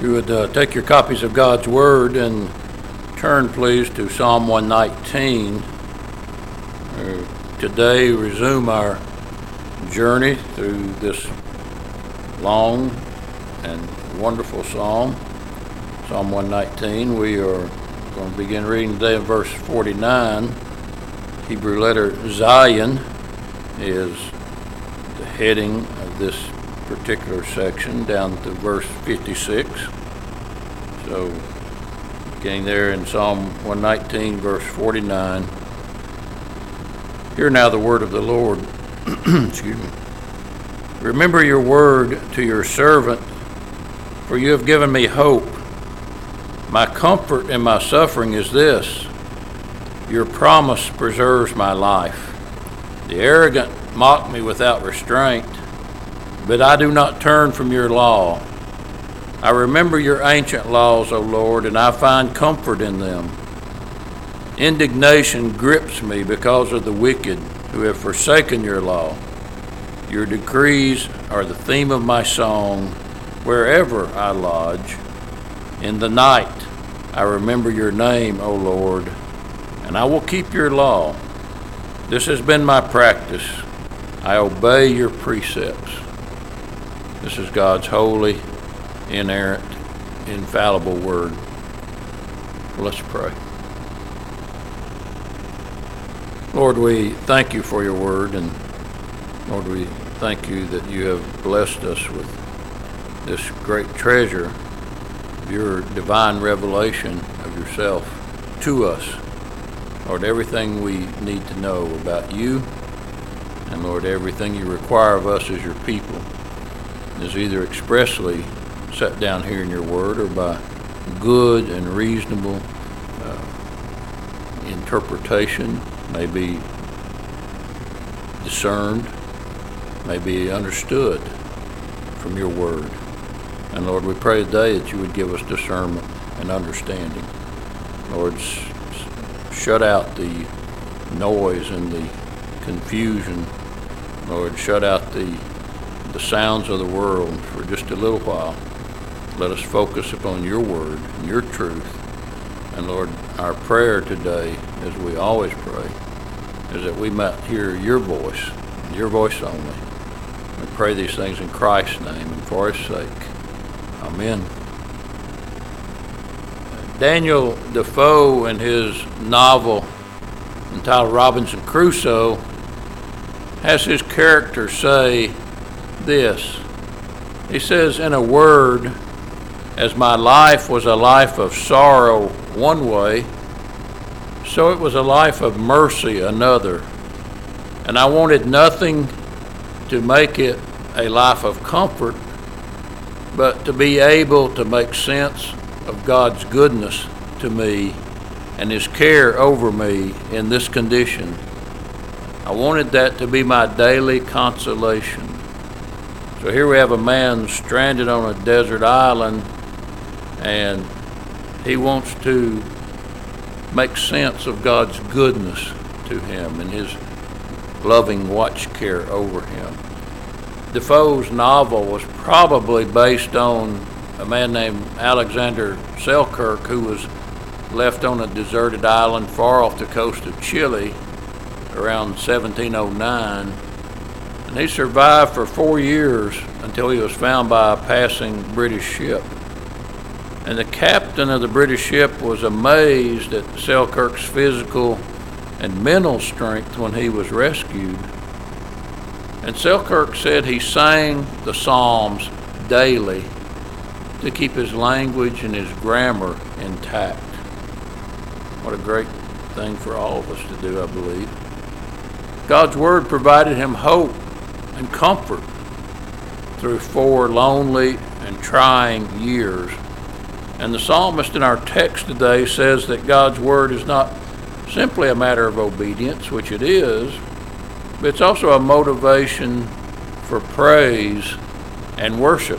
You would take your copies of God's Word and turn, please, to Psalm 119. Today, resume our journey through this long and wonderful psalm, Psalm 119. We are going to begin reading today in verse 49. Hebrew letter Zion is the heading of this particular section down to verse 56. So beginning there in Psalm 119 verse 49. Hear now the word of the Lord. Excuse me. Remember your word to your servant, for you have given me hope. My comfort in my suffering is this: your promise preserves my life. The arrogant mock me without restraint, but I do not turn from your law. I remember your ancient laws, O Lord, and I find comfort in them. Indignation grips me because of the wicked who have forsaken your law. Your decrees are the theme of my song wherever I lodge. In the night I remember your name, O Lord, and I will keep your law. This has been my practice. I obey your precepts. This is God's holy, inerrant, infallible word. Let's pray. Lord, we thank you for your word, and Lord, we thank you that you have blessed us with this great treasure, your divine revelation of yourself to us. Lord, everything we need to know about you, and Lord, everything you require of us as your people is either expressly set down here in your word or by good and reasonable interpretation, may be discerned, may be understood from your word. And Lord, we pray today that you would give us discernment and understanding. Lord, shut out the noise and the confusion. Lord, shut out the sounds of the world for just a little while. Let us focus upon your word and your truth. And Lord, our prayer today, as we always pray, is that we might hear your voice only. We pray these things in Christ's name and for his sake. Amen. Daniel Defoe, in his novel entitled Robinson Crusoe, has his character say this. He says, in a word, as my life was a life of sorrow one way, so it was a life of mercy another. And I wanted nothing to make it a life of comfort, but to be able to make sense of God's goodness to me and his care over me in this condition. I wanted that to be my daily consolation. So here we have a man stranded on a desert island, and he wants to make sense of God's goodness to him and his loving watch care over him. Defoe's novel was probably based on a man named Alexander Selkirk, who was left on a deserted island far off the coast of Chile around 1709. And he survived for 4 years until he was found by a passing British ship. And the captain of the British ship was amazed at Selkirk's physical and mental strength when he was rescued. And Selkirk said he sang the Psalms daily to keep his language and his grammar intact. What a great thing for all of us to do, I believe. God's word provided him hope and comfort through 4 lonely and trying years. And the psalmist in our text today says that God's word is not simply a matter of obedience, which it is, but it's also a motivation for praise and worship.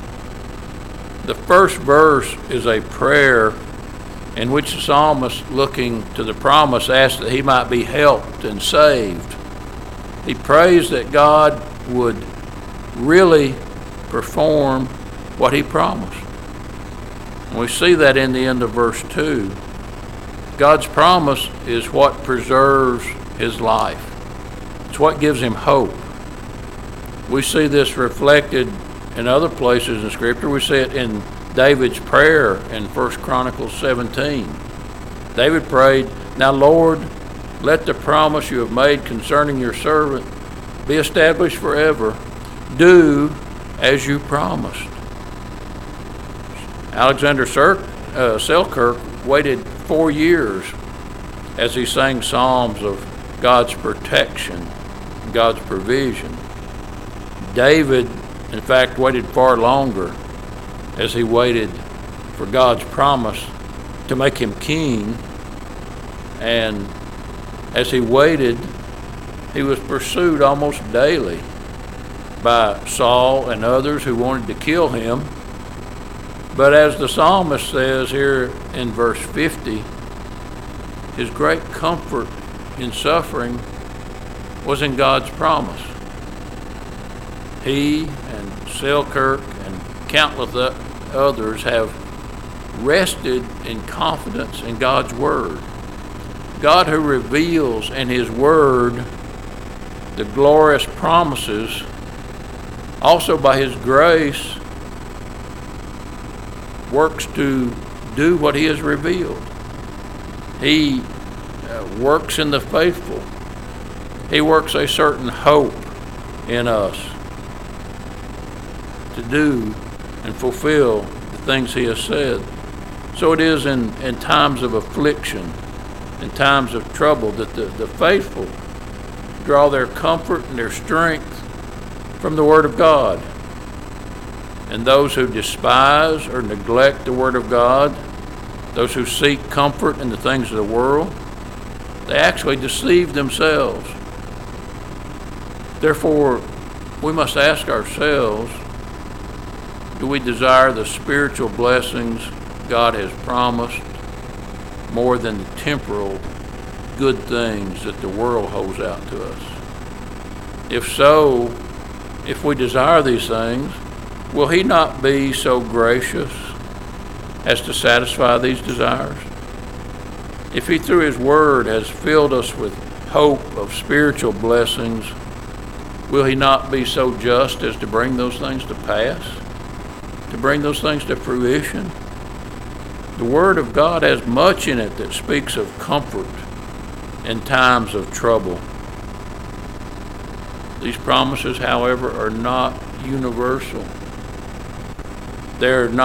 The first verse is a prayer in which the psalmist, looking to the promise, asks that he might be helped and saved. He prays that God would really perform what he promised. We see that in the end of verse 2. God's promise is what preserves his life. It's what gives him hope. We see this reflected in other places in Scripture. We see it in David's prayer in 1 Chronicles 17. David prayed, "Now, Lord, let the promise you have made concerning your servant be established forever. Do as you promised." Alexander Selkirk waited 4 years as he sang psalms of God's protection, God's provision. David, in fact, waited far longer as he waited for God's promise to make him king. And as he waited, he was pursued almost daily by Saul and others who wanted to kill him. But as the psalmist says here in verse 50, his great comfort in suffering was in God's promise. He and Selkirk and countless others have rested in confidence in God's Word. God, who reveals in his Word the glorious promises, also by his grace works to do what he has revealed. He works in the faithful. He works a certain hope in us to do and fulfill the things he has said. So it is in times of affliction, in times of trouble, that the faithful draw their comfort and their strength from the Word of God. And those who despise or neglect the Word of God, those who seek comfort in the things of the world, they actually deceive themselves. Therefore, we must ask ourselves, do we desire the spiritual blessings God has promised more than the temporal good things that the world holds out to us? If so, if we desire these things, will he not be so gracious as to satisfy these desires? If he through his word has filled us with hope of spiritual blessings, will he not be so just as to bring those things to pass, to bring those things to fruition? The Word of God has much in it that speaks of comfort in times of trouble. These promises, however, are not universal. They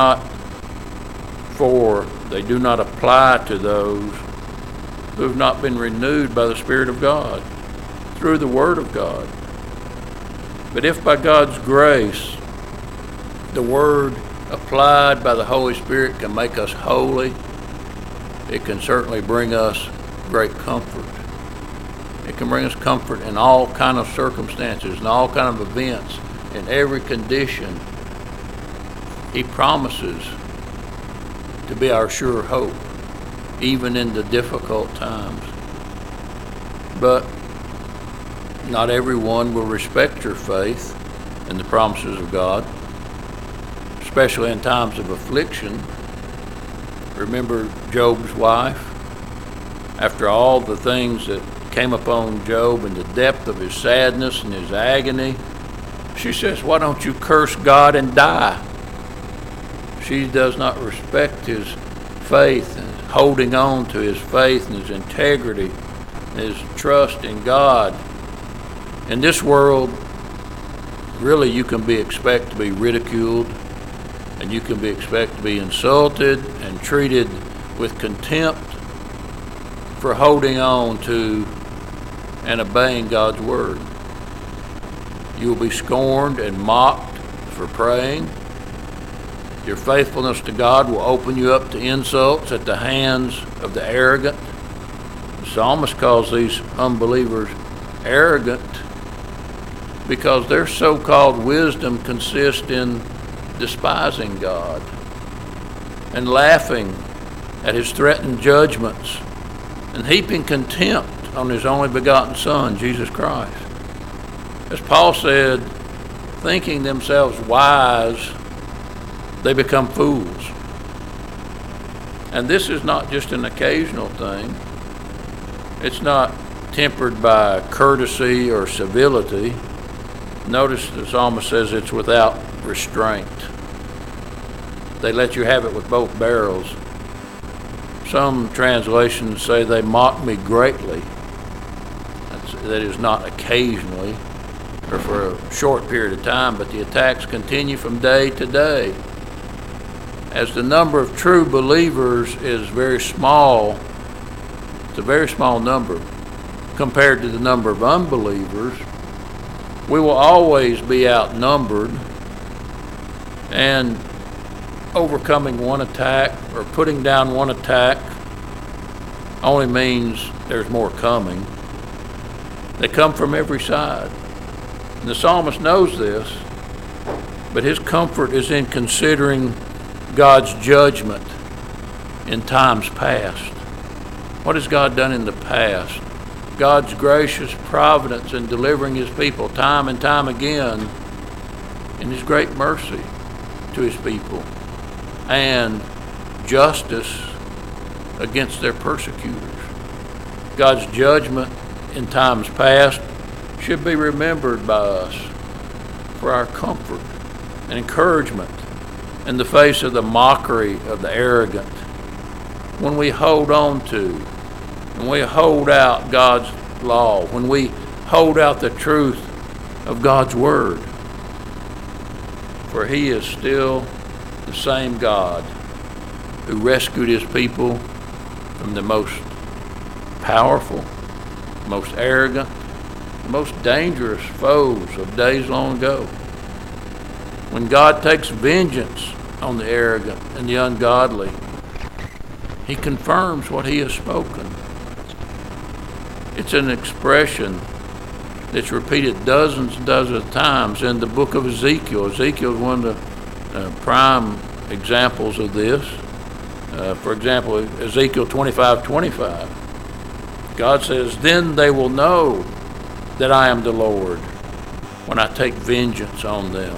do not apply to those who have not been renewed by the Spirit of God through the Word of God. But if by God's grace, the Word applied by the Holy Spirit can make us holy, it can certainly bring us great comfort. It can bring us comfort in all kind of circumstances, in all kind of events, in every condition. He promises to be our sure hope, even in the difficult times. But not everyone will respect your faith in the promises of God, especially in times of affliction. Remember Job's wife? After all the things that came upon Job and the depth of his sadness and his agony, she says, "Why don't you curse God and die?" She does not respect his faith and holding on to his faith and his integrity and his trust in God. In this world, really you can be expected to be ridiculed, and you can be expected to be insulted and treated with contempt for holding on to and obeying God's word. You will be scorned and mocked for praying. Your faithfulness to God will open you up to insults at the hands of the arrogant. The psalmist calls these unbelievers arrogant because their so-called wisdom consists in despising God and laughing at his threatened judgments and heaping contempt on his only begotten Son, Jesus Christ. As Paul said, thinking themselves wise, they become fools. And this is not just an occasional thing. It's not tempered by courtesy or civility. Notice the psalmist says it's without restraint. They let you have it with both barrels. Some translations say they mock me greatly. That is not occasionally or for a short period of time, but the attacks continue from day to day. As the number of true believers is very small, it's a very small number compared to the number of unbelievers, we will always be outnumbered, and overcoming one attack or putting down one attack only means there's more coming. They come from every side. And the psalmist knows this, but his comfort is in considering God's judgment in times past. What has God done in the past? God's gracious providence in delivering his people time and time again, in his great mercy to his people, and justice against their persecutors. God's judgment in times past should be remembered by us for our comfort and encouragement in the face of the mockery of the arrogant. When we hold on to, when we hold out God's law, when we hold out the truth of God's word, for he is still the same God who rescued his people from the most powerful, most arrogant, most dangerous foes of days long ago. When God takes vengeance on the arrogant and the ungodly, he confirms what he has spoken. It's an expression that's repeated dozens and dozens of times in the book of Ezekiel. Ezekiel is one of the prime examples of this. For example, Ezekiel 25:25. God says, "Then they will know that I am the Lord when I take vengeance on them."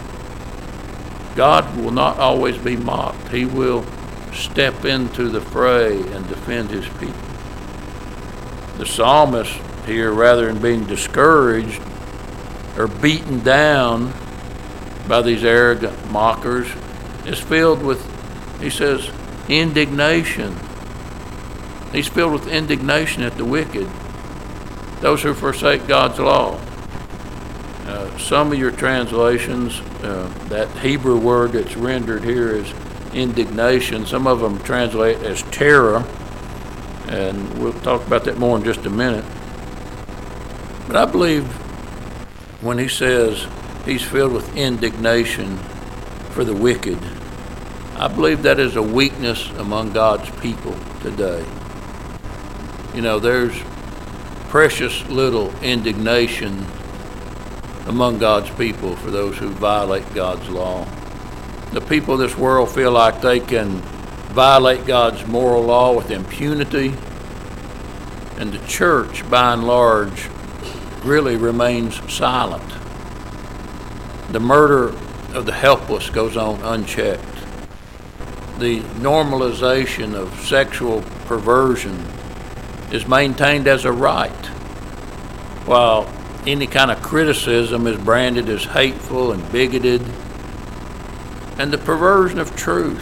God will not always be mocked. He will step into the fray and defend his people. The psalmist here, rather than being discouraged or beaten down by these arrogant mockers, is filled with, he says, indignation. He's filled with indignation at the wicked, those who forsake God's law. Some of your translations, that Hebrew word that's rendered here is indignation. Some of them translate as terror, and we'll talk about that more in just a minute. But I believe when he says he's filled with indignation for the wicked, I believe that is a weakness among God's people today. You know, there's precious little indignation among God's people for those who violate God's law. The people of this world feel like they can violate God's moral law with impunity, and the church, by and large, really remains silent. The murder of the helpless goes on unchecked. The normalization of sexual perversion is maintained as a right, while any kind of criticism is branded as hateful and bigoted. And the perversion of truth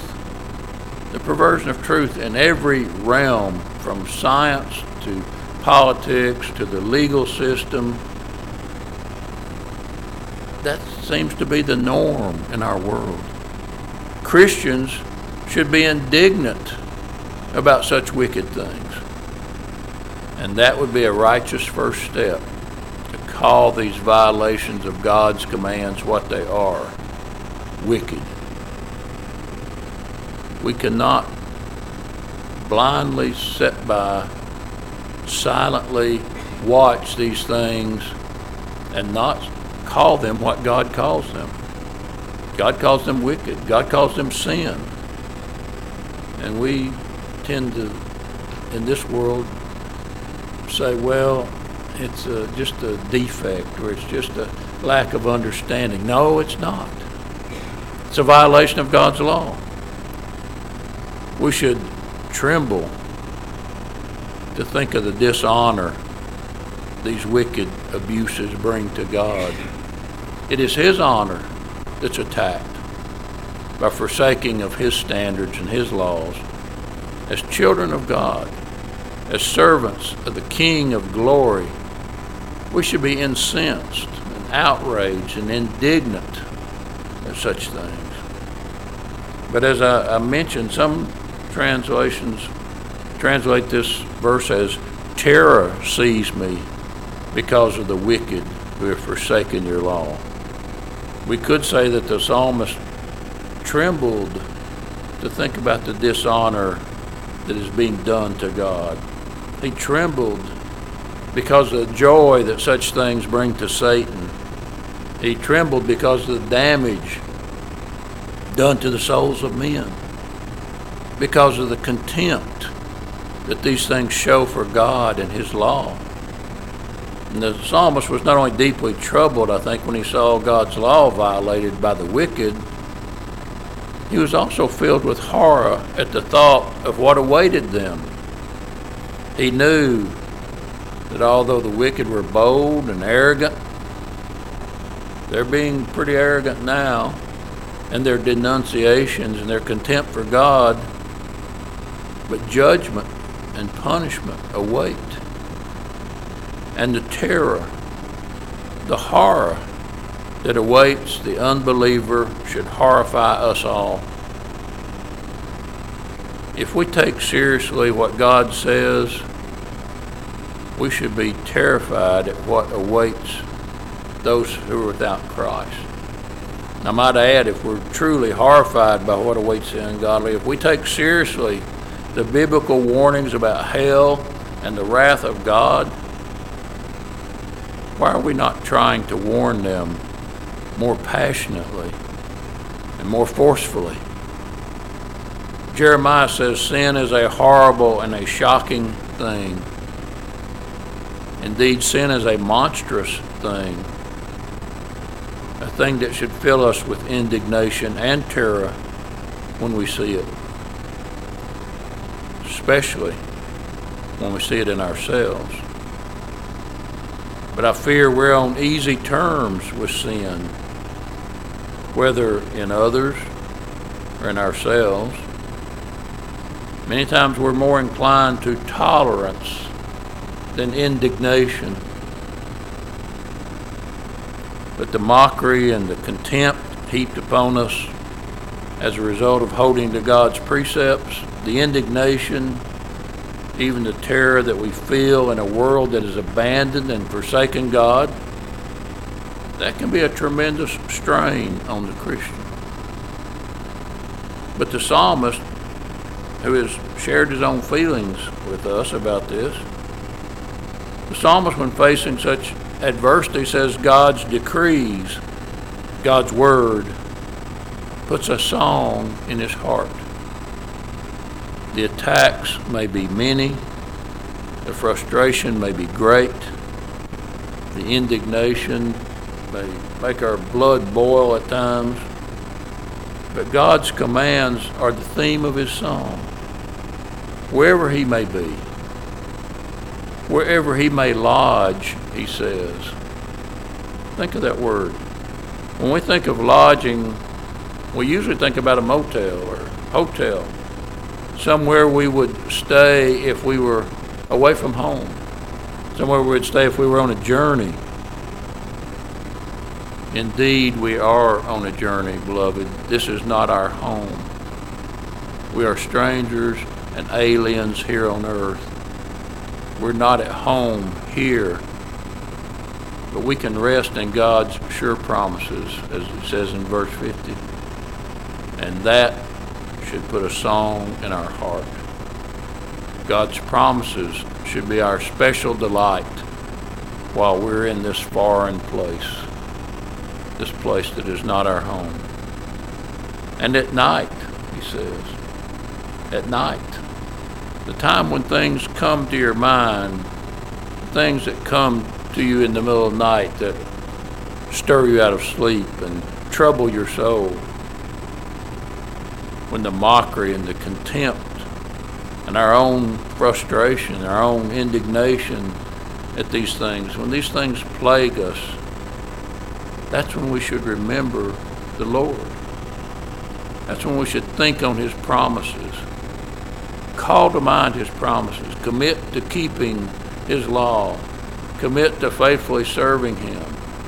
in every realm, from science to politics to the legal system, that seems to be the norm in our world. Christians should be indignant about such wicked things. And that would be a righteous first step, to call these violations of God's commands what they are: wicked. We cannot blindly sit by, silently watch these things and not call them what God calls them. God calls them wicked. God calls them sin. And we tend to, in this world, say, well, it's just a defect, or it's just a lack of understanding. No, it's not. It's a violation of God's law. We should tremble to think of the dishonor these wicked abuses bring to God. It is His honor that's attacked by forsaking of His standards and His laws. As children of God, as servants of the King of glory, we should be incensed and outraged and indignant at such things. But as I mentioned, some translations translate this verse as, terror seized me because of the wicked who have forsaken your law. We could say that the psalmist trembled to think about the dishonor that is being done to God. He trembled because of the joy that such things bring to Satan. He trembled because of the damage done to the souls of men, because of the contempt that these things show for God and His law. And the psalmist was not only deeply troubled, I think, when he saw God's law violated by the wicked, he was also filled with horror at the thought of what awaited them. He knew that although the wicked were bold and arrogant, they're being pretty arrogant now, and their denunciations and their contempt for God, but judgment and punishment await. And the terror, the horror that awaits the unbeliever should horrify us all. If we take seriously what God says, we should be terrified at what awaits those who are without Christ. And I might add, if we're truly horrified by what awaits the ungodly, if we take seriously the biblical warnings about hell and the wrath of God, why are we not trying to warn them more passionately and more forcefully? Jeremiah says sin is a horrible and a shocking thing. Indeed, sin is a monstrous thing, a thing that should fill us with indignation and terror when we see it, especially when we see it in ourselves. But I fear we're on easy terms with sin, whether in others or in ourselves. Many times we're more inclined to tolerance than indignation. But the mockery and the contempt heaped upon us as a result of holding to God's precepts, the indignation, even the terror that we feel in a world that has abandoned and forsaken God, that can be a tremendous strain on the Christian. But the psalmist, who has shared his own feelings with us about this, the psalmist, when facing such adversity, says God's decrees, God's word, puts a song in his heart. The attacks may be many, the frustration may be great, the indignation may make our blood boil at times, but God's commands are the theme of his song. Wherever he may be, wherever he may lodge, he says. Think of that word. When we think of lodging, we usually think about a motel or hotel, somewhere we would stay if we were away from home, somewhere we would stay if we were on a journey. Indeed, we are on a journey, beloved. This is not our home. We are strangers and aliens here on earth. We're not at home here, but we can rest in God's sure promises, as it says in verse 50. And that should put a song in our heart. God's promises should be our special delight while we're in this foreign place, this place that is not our home. And at night, he says, at night, the time when things come to your mind, things that come to you in the middle of the night that stir you out of sleep and trouble your soul, when the mockery and the contempt and our own frustration, our own indignation at these things, when these things plague us, that's when we should remember the Lord. That's when we should think on His promises. Call to mind His promises. Commit to keeping His law. Commit to faithfully serving Him.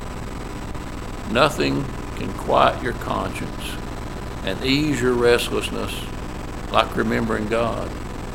Nothing can quiet your conscience and ease your restlessness like remembering God.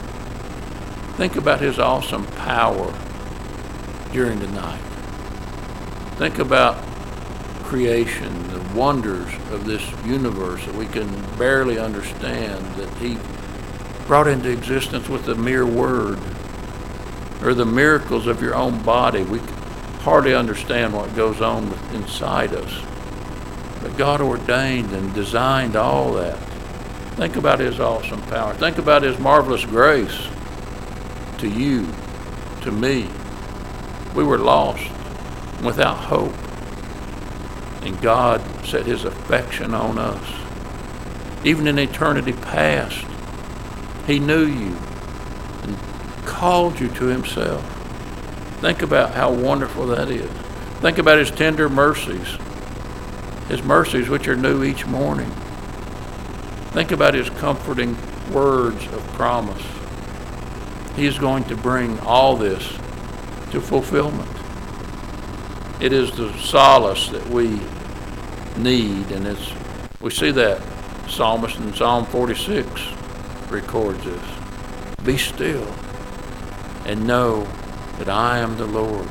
Think about His awesome power during the night. Think about creation, the wonders of this universe that we can barely understand, that He brought into existence with a mere word, or the miracles of your own body. We hardly understand what goes on inside us. But God ordained and designed all that. Think about His awesome power. Think about His marvelous grace to you, to me. We were lost, without hope. And God set His affection on us. Even in eternity past, He knew you and called you to Himself. Think about how wonderful that is. Think about His tender mercies, His mercies which are new each morning. Think about His comforting words of promise. He is going to bring all this to fulfillment. It is the solace that we need, and we see that psalmist in Psalm 46 records this. Be still and know that I am the Lord.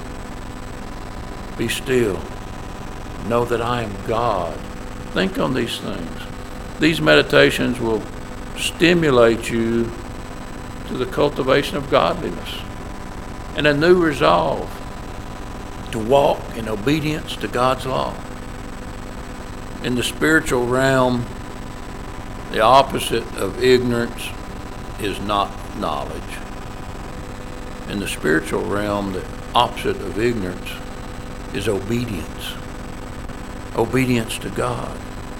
Be still. Know that I am God. Think on these things. These meditations will stimulate you to the cultivation of godliness and a new resolve to walk in obedience to God's law. In the spiritual realm, the opposite of ignorance is not knowledge. In the spiritual realm, the opposite of ignorance is obedience. Obedience to God.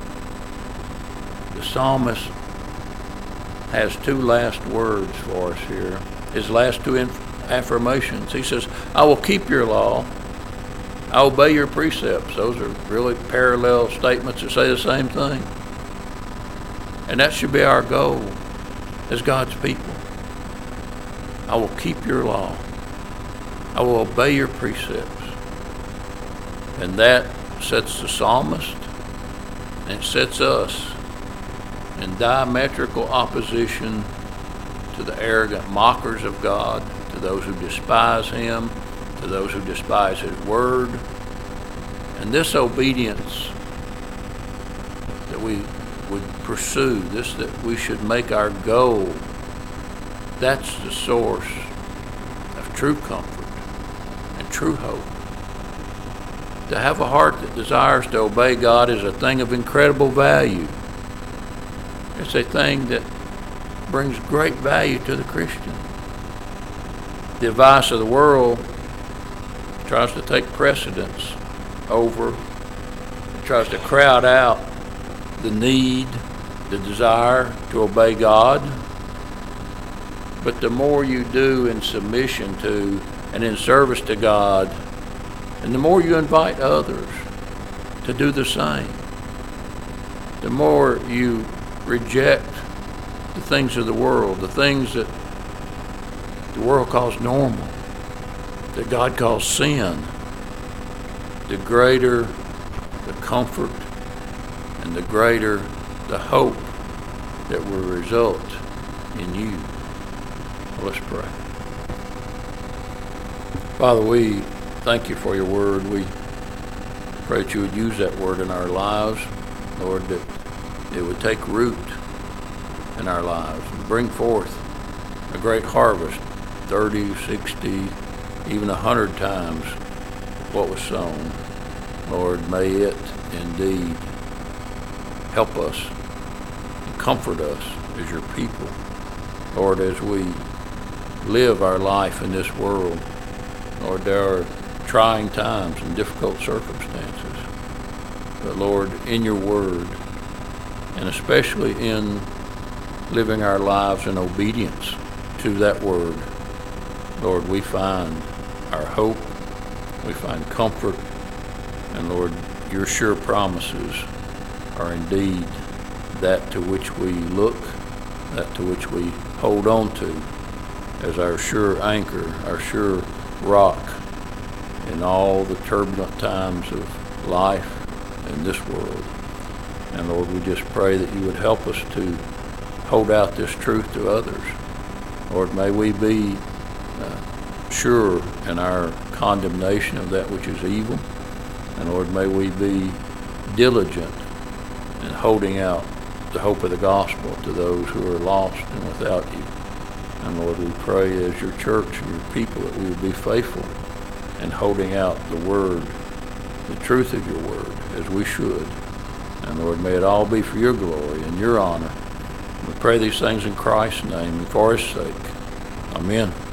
The psalmist has two last words for us here. His last two affirmations. He says, I will keep your law. I obey your precepts. Those are really parallel statements that say the same thing. And that should be our goal as God's people. I will keep your law. I will obey your precepts. And that sets the psalmist, and it sets us in diametrical opposition to the arrogant mockers of God, to those who despise Him, to those who despise His word. And this obedience that we would pursue, this that we should make our goal, that's the source of true comfort and true hope. To have a heart that desires to obey God is a thing of incredible value. It's a thing that brings great value to the Christian. The advice of the world tries to take precedence over, it tries to crowd out the need, the desire to obey God. But the more you do in submission to and in service to God, and the more you invite others to do the same, the more you reject the things of the world, the things that the world calls normal, that God calls sin, the greater the comfort and the greater the hope that will result in you. Let's pray. Father, we thank you for your word. We pray that you would use that word in our lives, Lord, that it would take root in our lives and bring forth a great harvest, 30, 60, even 100 times what was sown. Lord, may it indeed help us and comfort us as your people. Lord, as we live our life in this world, Lord, there are trying times and difficult circumstances. But Lord, in your word, and especially in living our lives in obedience to that word, Lord, we find our hope, we find comfort, and Lord, your sure promises are indeed that to which we look, that to which we hold on to as our sure anchor, our sure rock in all the turbulent times of life in this world. And Lord, we just pray that you would help us to hold out this truth to others. Lord, may we be sure in our condemnation of that which is evil. And Lord, may we be diligent in holding out the hope of the gospel to those who are lost and without you. And Lord, we pray as your church and your people that we would be faithful in holding out the word, the truth of your word, as we should. And Lord, may it all be for your glory and your honor. We pray these things in Christ's name and for his sake. Amen.